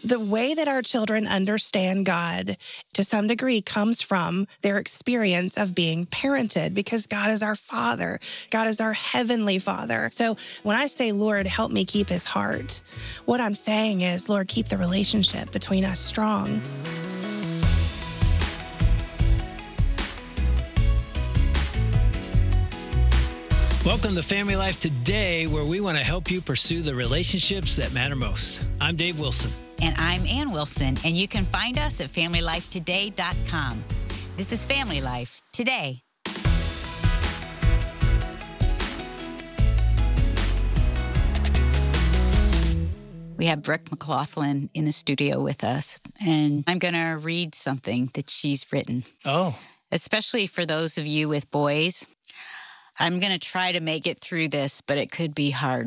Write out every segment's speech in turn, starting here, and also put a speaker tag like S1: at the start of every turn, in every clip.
S1: the way that our children understand God to some degree comes from their experience of being parented, because God is our Father. God is our Heavenly Father. So when I say, Lord, help me keep his heart, what I'm saying is, Lord, keep the relationship between us strong.
S2: Welcome to Family Life Today, where we want to help you pursue the relationships that matter most. I'm Dave Wilson.
S3: And I'm Ann Wilson, and you can find us at FamilyLifeToday.com. This is Family Life Today. We have Brooke McLaughlin in the studio with us, and I'm going to read something that she's written.
S2: Oh.
S3: Especially for those of you with boys. I'm going to try to make it through this, but it could be hard.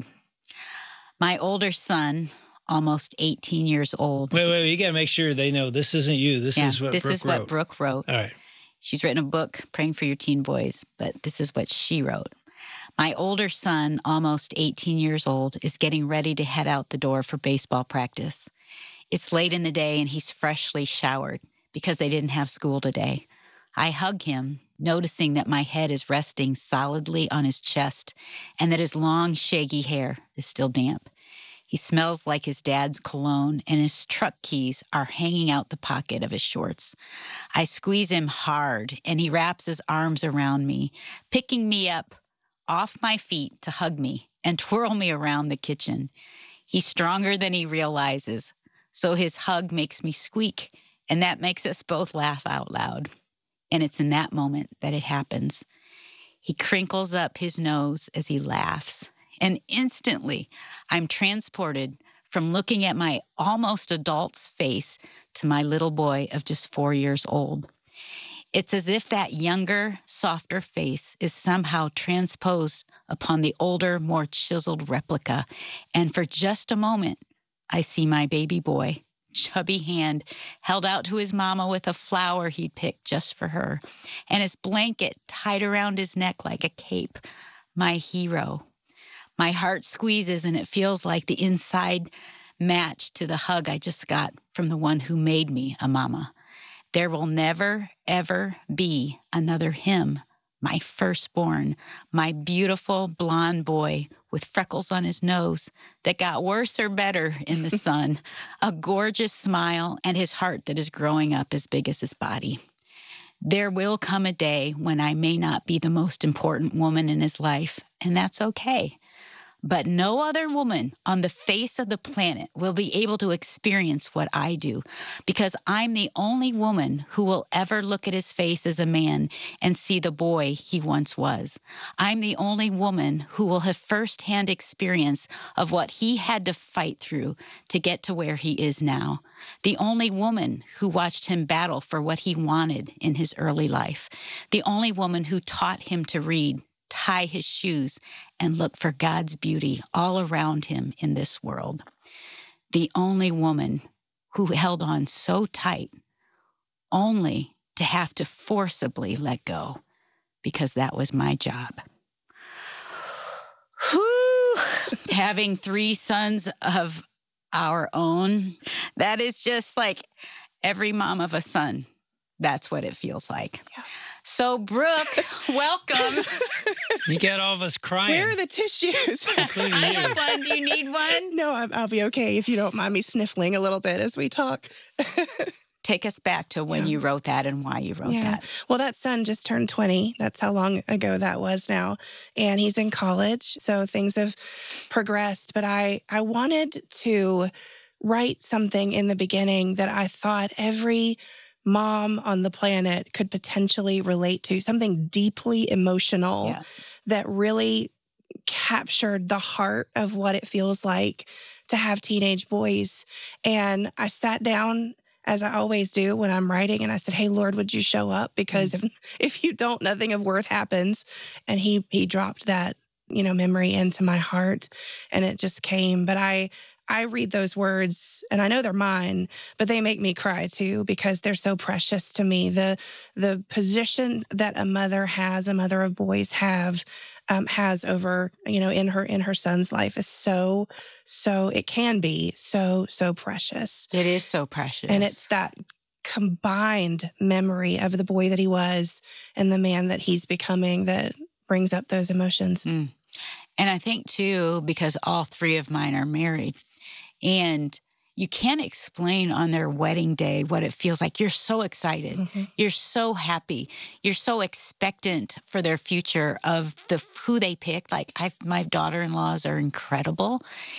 S3: My older son, almost 18 years old.
S2: Wait. You got to make sure they know this isn't you. This is what
S3: Brooke wrote.
S2: All right.
S3: She's written a book, Praying for Your Teen Boys, but this is what she wrote. My older son, almost 18 years old, is getting ready to head out the door for baseball practice. It's late in the day, and he's freshly showered because they didn't have school today. I hug him, noticing that my head is resting solidly on his chest and that his long, shaggy hair is still damp. He smells like his dad's cologne, and his truck keys are hanging out the pocket of his shorts. I squeeze him hard, and he wraps his arms around me, picking me up off my feet to hug me and twirl me around the kitchen. He's stronger than he realizes, so his hug makes me squeak, and that makes us both laugh out loud. And it's in that moment that it happens. He crinkles up his nose as he laughs, and instantly I'm transported from looking at my almost adult's face to my little boy of just 4 years old. It's as if that younger, softer face is somehow transposed upon the older, more chiseled replica, and for just a moment, I see my baby boy, chubby hand held out to his mama with a flower he'd picked just for her, and his blanket tied around his neck like a cape. My hero. My heart squeezes, and it feels like the inside match to the hug I just got from the one who made me a mama. There will never, ever be another him, my firstborn, my beautiful blonde boy with freckles on his nose that got worse or better in the sun, a gorgeous smile, and his heart that is growing up as big as his body. There will come a day when I may not be the most important woman in his life, and that's okay. But no other woman on the face of the planet will be able to experience what I do, because I'm the only woman who will ever look at his face as a man and see the boy he once was. I'm the only woman who will have firsthand experience of what he had to fight through to get to where he is now. The only woman who watched him battle for what he wanted in his early life. The only woman who taught him to read, tie his shoes, and look for God's beauty all around him in this world. The only woman who held on so tight only to have to forcibly let go, because that was my job. Whew. Having 3 sons of our own, that is just like every mom of a son. That's what it feels like. Yeah. So, Brooke, welcome.
S2: You got all of us crying.
S1: Where are the tissues?
S2: Including
S3: I
S2: you.
S3: have one. Do you need one?
S1: No, I'll be okay if you don't mind me sniffling a little bit as we talk.
S3: Take us back to when you wrote that and why you wrote that.
S1: Well, that son just turned 20. That's how long ago that was now. And he's in college, so things have progressed. But I wanted to write something in the beginning that I thought every mom on the planet could potentially relate to, something deeply emotional that really captured the heart of what it feels like to have teenage boys. And I sat down, as I always do when I'm writing, and I said, hey, Lord, would you show up? Because if you don't, nothing of worth happens. And he dropped that, memory into my heart, and it just came. But I read those words, and I know they're mine, but they make me cry too, because they're so precious to me. The position that a mother has, a mother of boys have, has over, in her son's life is so it can be so precious.
S3: It is so precious.
S1: And it's that combined memory of the boy that he was and the man that he's becoming that brings up those emotions.
S3: And I think too, because all three of mine are married, and you can't explain on their wedding day what it feels like. You're so excited. Mm-hmm. You're so happy. You're so expectant for their future of who they pick. Like my daughter-in-laws are incredible.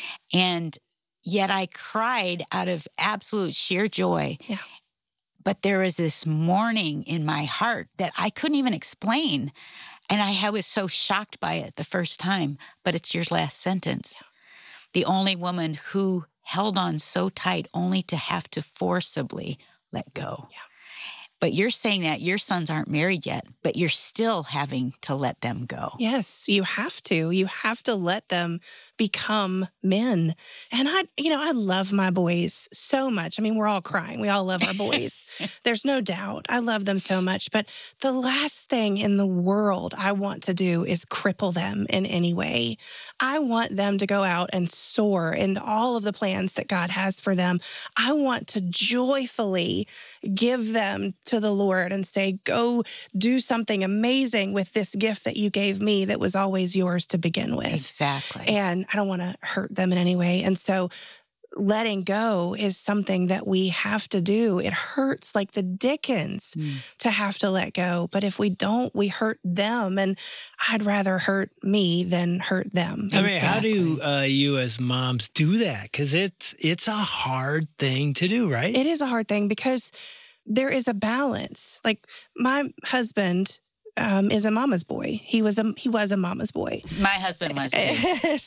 S3: And yet I cried out of absolute sheer joy.
S1: Yeah.
S3: But there was this mourning in my heart that I couldn't even explain. And I was so shocked by it the first time. But it's your last sentence. The only woman who held on so tight only to have to forcibly let go.
S1: Yeah.
S3: But you're saying that your sons aren't married yet, but you're still having to let them go.
S1: Yes, you have to. You have to let them become men. And I love my boys so much. I mean, we're all crying. We all love our boys. There's no doubt. I love them so much. But the last thing in the world I want to do is cripple them in any way. I want them to go out and soar into all of the plans that God has for them. I want to joyfully give them to the Lord and say, go do something amazing with this gift that you gave me that was always yours to begin with.
S3: Exactly.
S1: And I don't want to hurt them in any way. And so letting go is something that we have to do. It hurts like the dickens to have to let go. But if we don't, we hurt them. And I'd rather hurt me than hurt them.
S2: I mean, how do you as moms do that? Because it's a hard thing to do, right?
S1: It is a hard thing because there is a balance. Like my husband is a mama's boy. He was a mama's boy.
S3: My husband was too.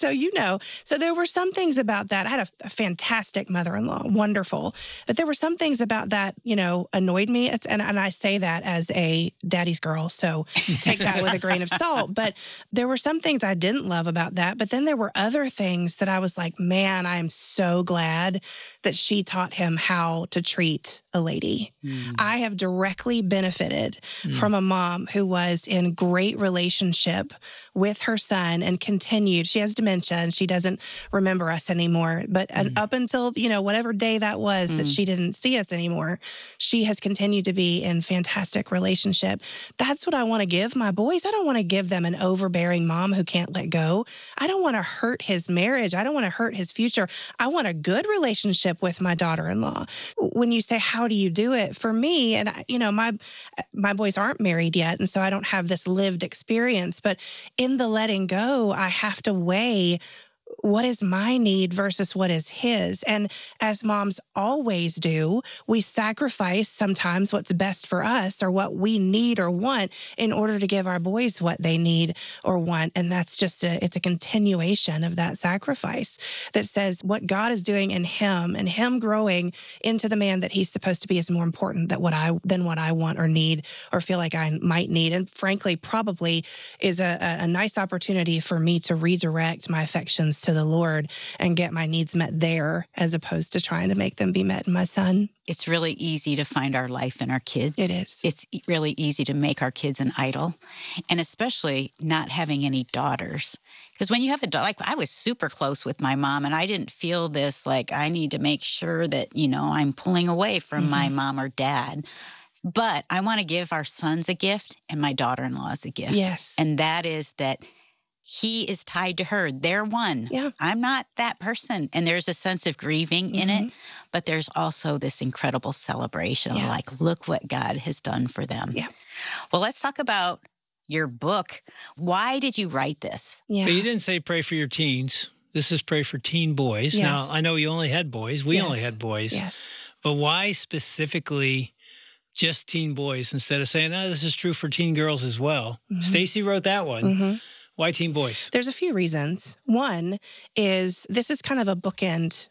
S1: So there were some things about that. I had a fantastic mother-in-law, wonderful. But there were some things about that, annoyed me. And I say that as a daddy's girl, so take that with a grain of salt. But there were some things I didn't love about that. But then there were other things that I was like, man, I am so glad that she taught him how to treat a lady. I have directly benefited from a mom who was in great relationship with her son and continued. She has dementia and she doesn't remember us anymore. But up until, whatever day that was that she didn't see us anymore, she has continued to be in fantastic relationship. That's what I want to give my boys. I don't want to give them an overbearing mom who can't let go. I don't want to hurt his marriage. I don't want to hurt his future. I want a good relationship with my daughter-in-law. When you say, how do you do it? For me, and my boys aren't married yet, and so I don't have this lived experience, but in the letting go, I have to weigh what is my need versus what is his. And as moms always do, we sacrifice sometimes what's best for us or what we need or want in order to give our boys what they need or want. And that's just it's a continuation of that sacrifice that says what God is doing in him and him growing into the man that he's supposed to be is more important than what I want or need or feel like I might need. And frankly, probably is a nice opportunity for me to redirect my affections to the Lord and get my needs met there as opposed to trying to make them be met in my son.
S3: It's really easy to find our life in our kids.
S1: It is.
S3: It's really easy to make our kids an idol, and especially not having any daughters. Because when you have a daughter, like I was super close with my mom, and I didn't feel this like I need to make sure that, I'm pulling away from my mom or dad. But I want to give our sons a gift and my daughter-in-laws a gift.
S1: Yes.
S3: And that is that he is tied to her. They're one.
S1: Yeah.
S3: I'm not that person. And there's a sense of grieving in it, but there's also this incredible celebration of like, look what God has done for them.
S1: Yeah.
S3: Well, let's talk about your book. Why did you write this?
S1: Yeah.
S2: But you didn't say pray for your teens. This is pray for teen boys.
S1: Yes.
S2: Now, I know you only had boys. We only had boys.
S1: Yes.
S2: But why specifically just teen boys instead of saying, this is true for teen girls as well? Stacy wrote that one. Why teen boys?
S1: There's a few reasons. One is this is kind of a bookend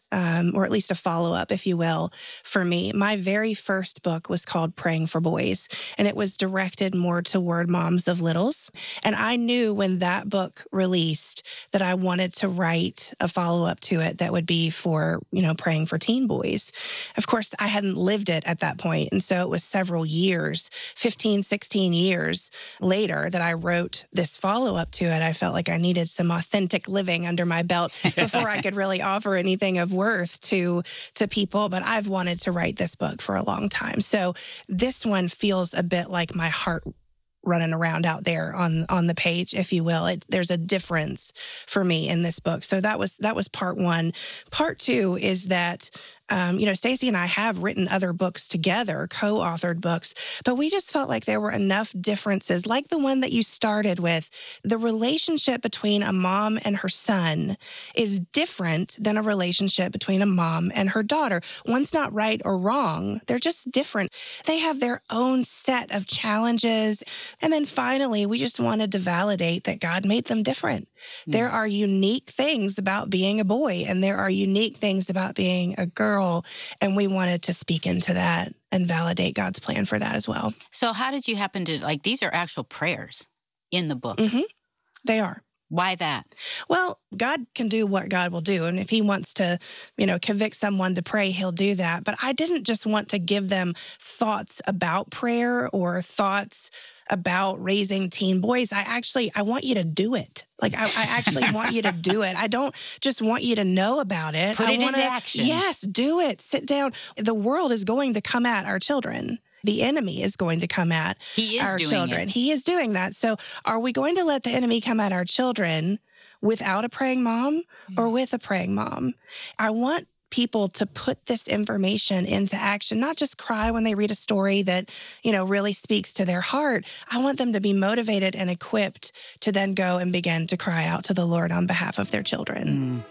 S1: or at least a follow-up, if you will, for me. My very first book was called Praying for Boys, and it was directed more toward moms of littles. And I knew when that book released that I wanted to write a follow-up to it that would be for, praying for teen boys. Of course, I hadn't lived it at that point, and so it was several years, 15, 16 years later that I wrote this follow-up to it. I felt like I needed some authentic living under my belt before I could really offer anything of worth to people. But I've wanted to write this book for a long time. So this one feels a bit like my heart running around out there on the page, if you will. There's a difference for me in this book. So that was part one. Part two is that Stacy and I have written other books together, co-authored books, but we just felt like there were enough differences, like the one that you started with. The relationship between a mom and her son is different than a relationship between a mom and her daughter. One's not right or wrong. They're just different. They have their own set of challenges. And then finally, we just wanted to validate that God made them different. There are unique things about being a boy, and there are unique things about being a girl. And we wanted to speak into that and validate God's plan for that as well.
S3: So how did you happen to, these are actual prayers in the book?
S1: Mm-hmm. They are.
S3: Why that?
S1: Well, God can do what God will do. And if he wants to, convict someone to pray, he'll do that. But I didn't just want to give them thoughts about prayer or thoughts about raising teen boys. I want you to do it. I actually want you to do it. I don't just want you to know about it.
S3: Put it into action.
S1: Yes, do it. Sit down. The world is going to come at our children. The enemy is going to come at our children. He is doing that. So are we going to let the enemy come at our children without a praying mom or with a praying mom? I want people to put this information into action, not just cry when they read a story that, really speaks to their heart. I want them to be motivated and equipped to then go and begin to cry out to the Lord on behalf of their children.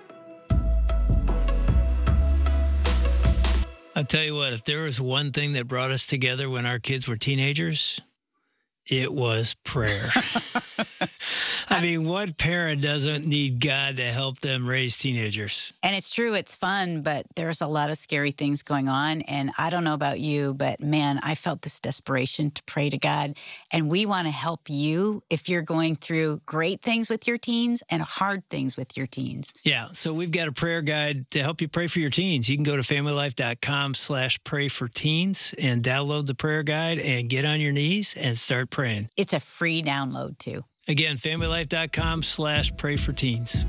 S2: I'll tell you what, if there was one thing that brought us together when our kids were teenagers, it was prayer. I mean, what parent doesn't need God to help them raise teenagers?
S3: And it's true, it's fun, but there's a lot of scary things going on. And I don't know about you, but man, I felt this desperation to pray to God. And we want to help you if you're going through great things with your teens and hard things with your teens.
S2: Yeah, so we've got a prayer guide to help you pray for your teens. You can go to familylife.com/prayforteens and download the prayer guide and get on your knees and start praying.
S3: It's a free download too.
S2: Again, familylife.com/prayforteens.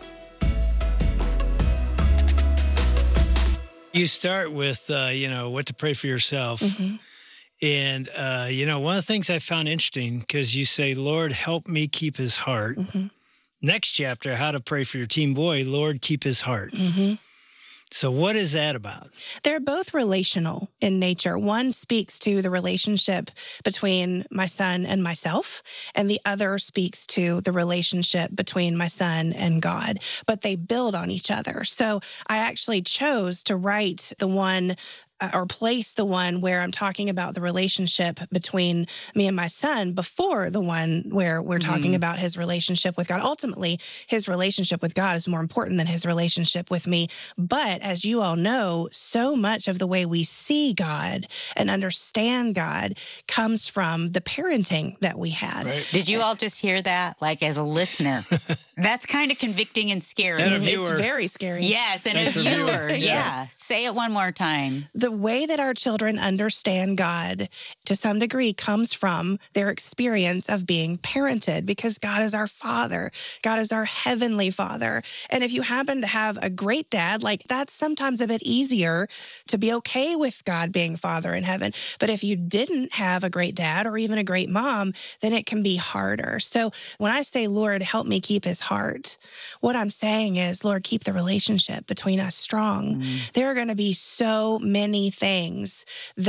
S2: You start with, what to pray for yourself.
S1: Mm-hmm.
S2: And, one of the things I found interesting, because you say, Lord, help me keep his heart.
S1: Mm-hmm.
S2: Next chapter, how to pray for your teen boy, Lord, keep his heart.
S1: Mm-hmm.
S2: So what is that about?
S1: They're both relational in nature. One speaks to the relationship between my son and myself, and the other speaks to the relationship between my son and God, but they build on each other. So I actually chose to write the one or place the one where I'm talking about the relationship between me and my son before the one where we're talking about his relationship with God. Ultimately, his relationship with God is more important than his relationship with me. But as you all know, so much of the way we see God and understand God comes from the parenting that we had.
S2: Right.
S3: Did you all just hear that? As a listener, that's kind of convicting and scary.
S2: And a viewer.
S1: It's very scary.
S3: Yes, and
S2: Thanks
S3: a
S2: for viewing.
S3: viewer. Yeah. Say it one more time.
S1: The way that our children understand God to some degree comes from their experience of being parented, because God is our Father. God is our Heavenly Father. And if you happen to have a great dad, that's sometimes a bit easier to be okay with God being Father in heaven. But if you didn't have a great dad or even a great mom, then it can be harder. So when I say, Lord, help me keep his heart, what I'm saying is, Lord, keep the relationship between us strong. There are going to be so many things that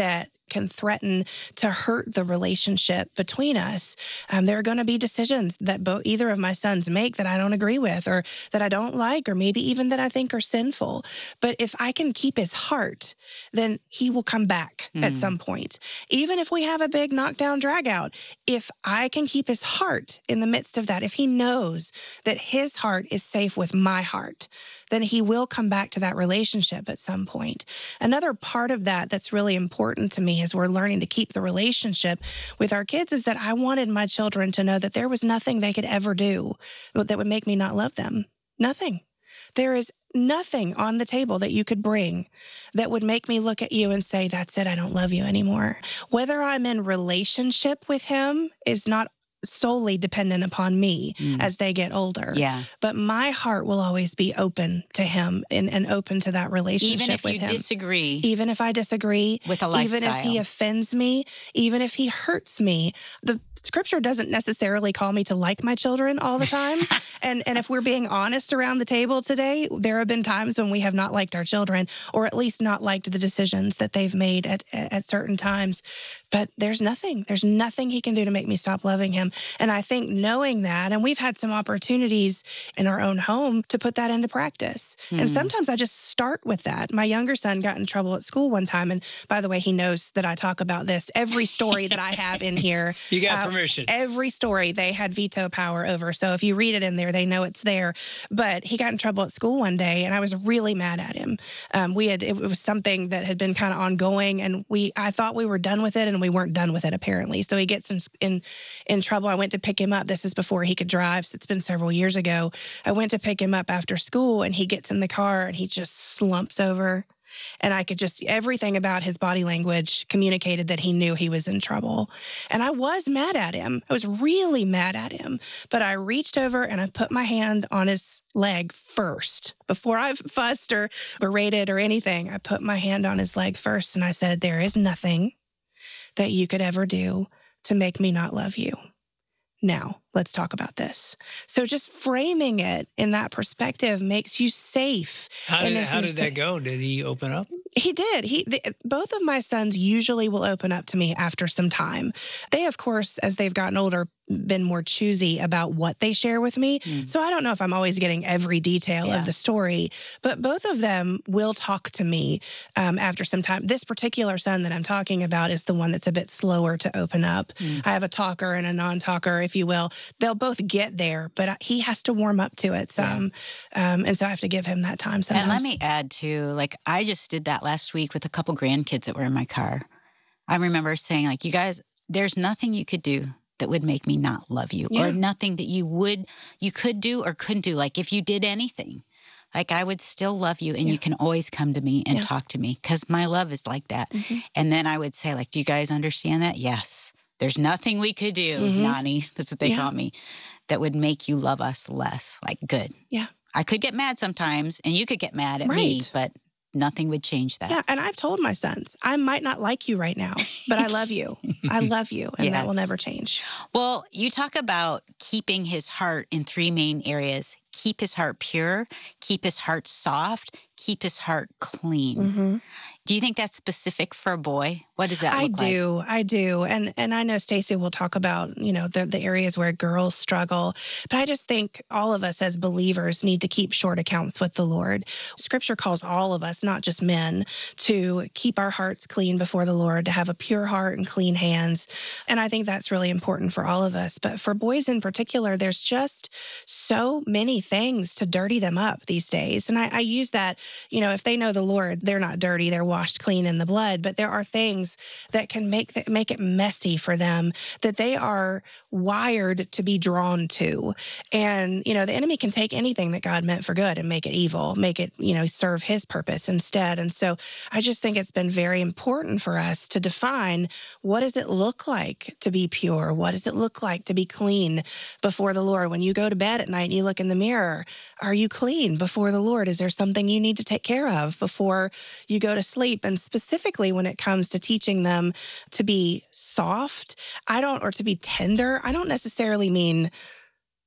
S1: can threaten to hurt the relationship between us. There are going to be decisions that either of my sons make that I don't agree with, or that I don't like, or maybe even that I think are sinful. But if I can keep his heart, then he will come back at some point. Even if we have a big knockdown drag out, if I can keep his heart in the midst of that, if he knows that his heart is safe with my heart, then he will come back to that relationship at some point. Another part of that that's really important to me as we're learning to keep the relationship with our kids is that I wanted my children to know that there was nothing they could ever do that would make me not love them. Nothing. There is nothing on the table that you could bring that would make me look at you and say, that's it, I don't love you anymore. Whether I'm in relationship with him is not solely dependent upon me as they get older.
S3: Yeah.
S1: But my heart will always be open to him and open to that relationship with him.
S3: Even if you disagree.
S1: Even if I disagree.
S3: With a lifestyle.
S1: Even if he offends me. Even if he hurts me. The scripture doesn't necessarily call me to like my children all the time. and if we're being honest around the table today, there have been times when we have not liked our children, or at least not liked the decisions that they've made at certain times. But there's nothing he can do to make me stop loving him. And I think knowing that, and we've had some opportunities in our own home to put that into practice. And sometimes I just start with that. My younger son got in trouble at school one time. And by the way, he knows that I talk about this. Every story that I have in here.
S2: You got permission.
S1: Every story they had veto power over. So if you read it in there, they know it's there. But he got in trouble at school one day, and I was really mad at him. It was something that had been kind of ongoing, and I thought we were done with it, and we weren't done with it apparently. So he gets in trouble. I went to pick him up. This is before he could drive, so it's been several years ago. I went to pick him up after school, and he gets in the car and he just slumps over. And I could just, everything about his body language communicated that he knew he was in trouble. And I was mad at him. I was really mad at him. But I reached over and I put my hand on his leg first. Before I fussed or berated or anything, I put my hand on his leg first. And I said, there is nothing that you could ever do to make me not love you. Now, let's talk about this. So just framing it in that perspective makes you safe.
S2: How did that go? Did he open up?
S1: He did. Both of my sons usually will open up to me after some time. They, of course, as they've gotten older, been more choosy about what they share with me. So I don't know if I'm always getting every detail of the story, but both of them will talk to me after some time. This particular son that I'm talking about is the one that's a bit slower to open up. I have a talker and a non-talker, if you will. They'll both get there, but he has to warm up to it some. And so I have to give him that time sometimes.
S3: And let me add too, I just did that last week with a couple grandkids that were in my car. I remember saying, you guys, there's nothing you could do that would make me not love you, or nothing that you could do or couldn't do. If you did anything, I would still love you, and you can always come to me and talk to me, because my love is like that. And then I would say, do you guys understand that? Yes. There's nothing we could do, Nani, that's what they call me, that would make you love us less. Good.
S1: Yeah.
S3: I could get mad sometimes, and you could get mad at me, but nothing would change that.
S1: Yeah, and I've told my sons, I might not like you right now, but I love you. I love you, and that will never change.
S3: Well, you talk about keeping his heart in three main areas. Keep his heart pure, keep his heart soft, keep his heart clean. Do you think that's specific for a boy? What does that look like?
S1: I do. And I know Stacey will talk about, the areas where girls struggle. But I just think all of us as believers need to keep short accounts with the Lord. Scripture calls all of us, not just men, to keep our hearts clean before the Lord, to have a pure heart and clean hands. And I think that's really important for all of us. But for boys in particular, there's just so many things to dirty them up these days. And I use that, if they know the Lord, they're not dirty, they're washed clean in the blood. But there are things that can make it messy for them that they are wired to be drawn to. And, the enemy can take anything that God meant for good and make it evil, make it, serve his purpose instead. And so I just think it's been very important for us to define, what does it look like to be pure? What does it look like to be clean before the Lord? When you go to bed at night and you look in the mirror, are you clean before the Lord? Is there something you need to take care of before you go to sleep? And specifically when it comes to teaching them to be soft, or to be tender, I don't necessarily mean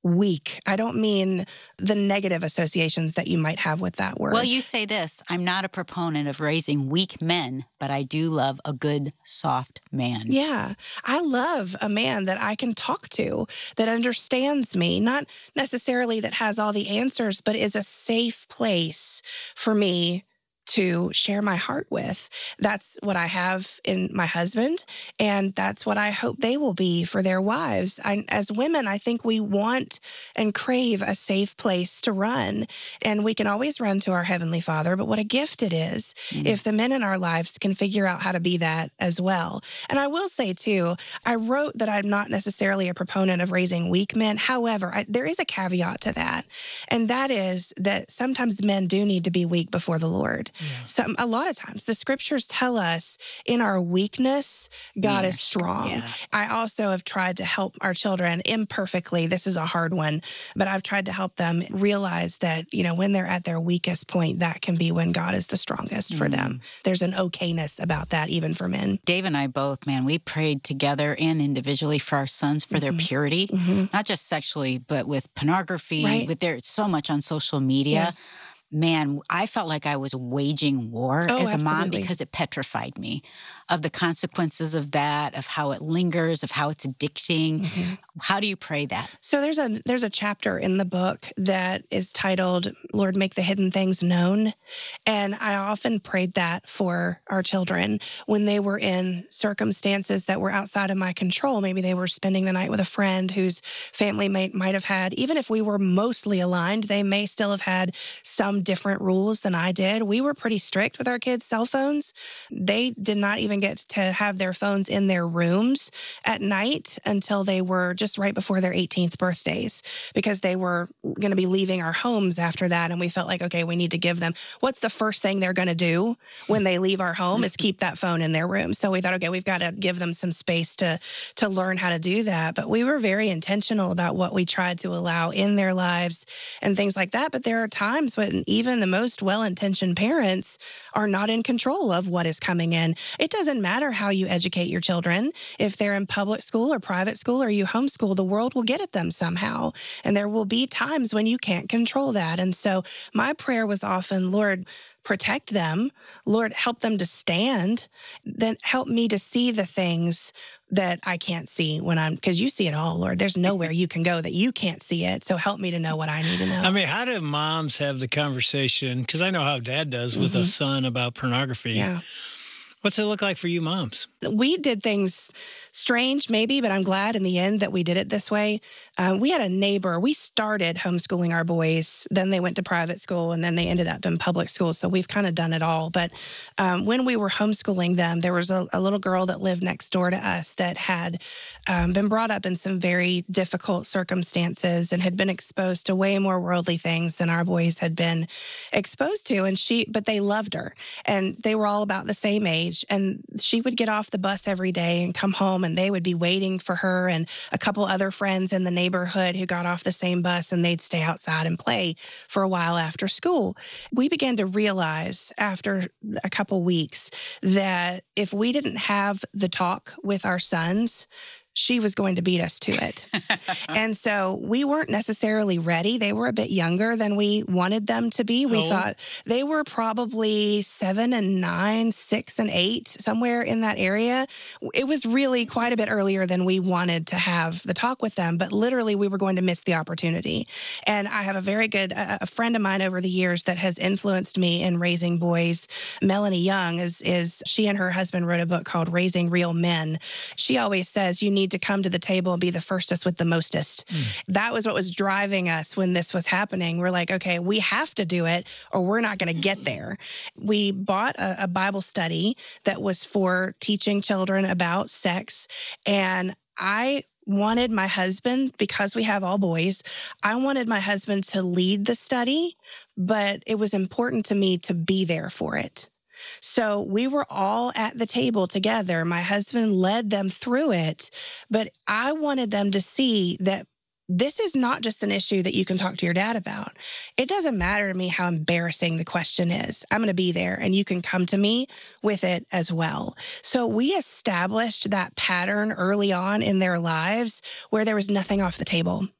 S1: weak. I don't mean the negative associations that you might have with that word.
S3: Well, you say this, I'm not a proponent of raising weak men, but I do love a good, soft man.
S1: Yeah. I love a man that I can talk to, that understands me, not necessarily that has all the answers, but is a safe place for me to share my heart with. That's what I have in my husband, and that's what I hope they will be for their wives. As women, I think we want and crave a safe place to run, and we can always run to our Heavenly Father, but what a gift it is if the men in our lives can figure out how to be that as well. And I will say, too, I wrote that I'm not necessarily a proponent of raising weak men. However, there is a caveat to that, and that is that sometimes men do need to be weak before the Lord. A lot of times the scriptures tell us in our weakness, God is strong. Yeah. I also have tried to help our children imperfectly. This is a hard one, but I've tried to help them realize that, when they're at their weakest point, that can be when God is the strongest for them. There's an okayness about that, even for men.
S3: Dave and I both, man, we prayed together and individually for our sons for their purity, not just sexually, but with pornography, with there's so much on social media.
S1: Yes.
S3: Man, I felt like I was waging war as a mom because it petrified me of the consequences of that, of how it lingers, of how it's addicting. How do you pray that?
S1: So there's a chapter in the book that is titled, Lord, Make the Hidden Things Known. And I often prayed that for our children when they were in circumstances that were outside of my control. Maybe they were spending the night with a friend whose family might have had, even if we were mostly aligned, they may still have had some different rules than I did. We were pretty strict with our kids' cell phones. They did not even get to have their phones in their rooms at night until they were just right before their 18th birthdays, because they were going to be leaving our homes after that. And we felt like, okay, we need to give them, what's the first thing they're going to do when they leave our home is keep that phone in their room. So we thought, okay, we've got to give them some space to learn how to do that. But we were very intentional about what we tried to allow in their lives and things like that. But there are times when even the most well-intentioned parents are not in control of what is coming in. It doesn't matter how you educate your children. If they're in public school or private school or you homeschool, the world will get at them somehow. And there will be times when you can't control that. And so my prayer was often, Lord, protect them. Lord, help them to stand. Then help me to see the things that I can't see because you see it all, Lord. There's nowhere you can go that you can't see it. So help me to know what I need to know.
S2: I mean, how do moms have the conversation? Because I know how Dad does with a son about pornography.
S1: Yeah.
S2: What's it look like for you moms?
S1: We did things strange, maybe, but I'm glad in the end that we did it this way. We had a neighbor. We started homeschooling our boys. Then they went to private school, and then they ended up in public school. So we've kind of done it all. But when we were homeschooling them, there was a little girl that lived next door to us that had been brought up in some very difficult circumstances and had been exposed to way more worldly things than our boys had been exposed to. But they loved her, and they were all about the same age. And she would get off the bus every day and come home, and they would be waiting for her and a couple other friends in the neighborhood who got off the same bus, and they'd stay outside and play for a while after school. We began to realize after a couple weeks that if we didn't have the talk with our sons, she was going to beat us to it. And so we weren't necessarily ready. They were a bit younger than we wanted them to be. We thought they were probably 7 and 9, 6 and 8, somewhere in that area. It was really quite a bit earlier than we wanted to have the talk with them, but literally we were going to miss the opportunity. And I have a very good a friend of mine over the years that has influenced me in raising boys. Melanie Young is she and her husband wrote a book called Raising Real Men. She always says you need to come to the table and be the firstest with the mostest. That was what was driving us when this was happening. We're like, okay, we have to do it or we're not going to get there. We bought a Bible study that was for teaching children about sex. And I wanted my husband, because we have all boys, I wanted my husband to lead the study, but it was important to me to be there for it. So we were all at the table together. My husband led them through it, but I wanted them to see that this is not just an issue that you can talk to your dad about. It doesn't matter to me how embarrassing the question is. I'm going to be there, and you can come to me with it as well. So we established that pattern early on in their lives where there was nothing off the table.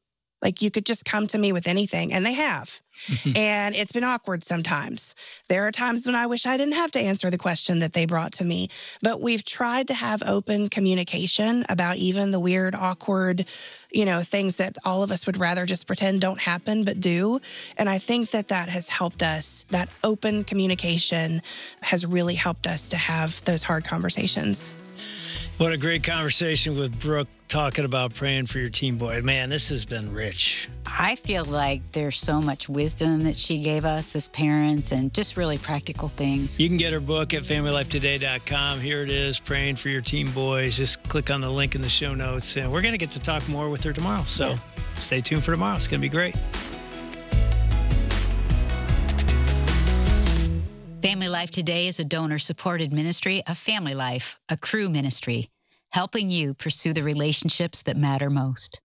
S1: Like you could just come to me with anything, and they have. And it's been awkward sometimes. There are times when I wish I didn't have to answer the question that they brought to me, but we've tried to have open communication about even the weird, awkward, things that all of us would rather just pretend don't happen, but do. And I think that has helped us. That open communication has really helped us to have those hard conversations.
S2: What a great conversation with Brooke talking about praying for your teen boy. Man, this has been rich.
S3: I feel like there's so much wisdom that she gave us as parents and just really practical things.
S2: You can get her book at familylifetoday.com. Here it is, Praying for Your Teen Boys. Just click on the link in the show notes. And we're going to get to talk more with her tomorrow. So stay tuned for tomorrow. It's going to be great.
S3: Family Life Today is a donor-supported ministry of Family Life, a Cru ministry, helping you pursue the relationships that matter most.